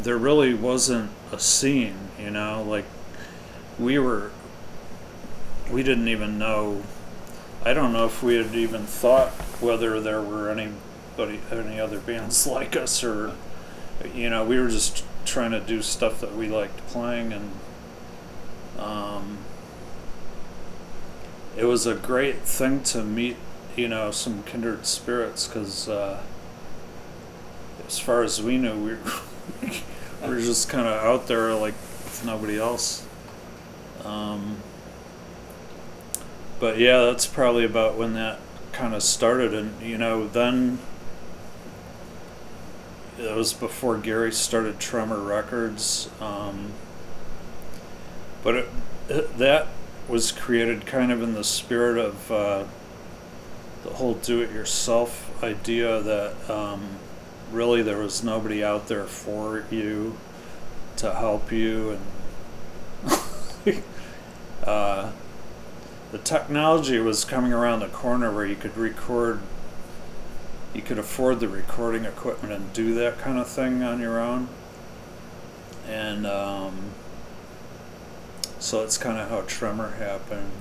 there really wasn't a scene, you know, like we were, we didn't even know, I don't know if we had even thought whether there were any other bands like us, or, you know, we were just trying to do stuff that we liked playing, and um, it was a great thing to meet, you know, some kindred spirits, because as far as we knew, we were just kind of out there like with nobody else. Um, but yeah, that's probably about when that kind of started, and you know, then it was before Gary started Tremor Records. But that was created kind of in the spirit of the whole do-it-yourself idea, that really there was nobody out there for you to help you, and the technology was coming around the corner where you could record, you could afford the recording equipment and do that kind of thing on your own. And so it's kind of how Tremor happened.